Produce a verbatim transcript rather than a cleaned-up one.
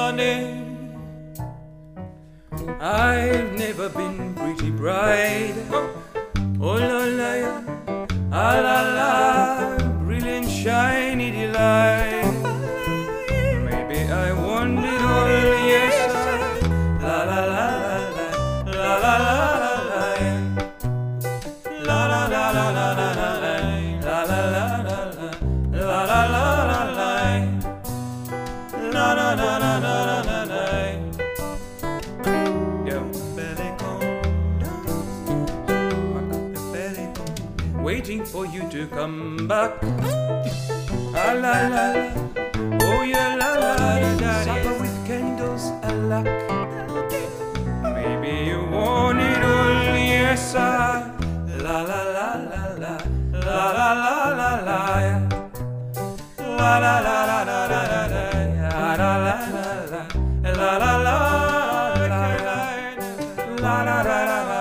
money. I've never been pretty bright. Oh la la, ah la la, brilliant shiny delight. Maybe I want it all, yes I. La la la la la, la la la la la, la la la la la la la, la la la la la, la la la la la, la la la la la la la. Waiting for you to come back. Ah la la la, oh yeah la la la. Supper with candles alack. Maybe you want it all, yes I. La la la la la, la la la la la, la la la la la la la, la la la la la, la la la la la, la la la la.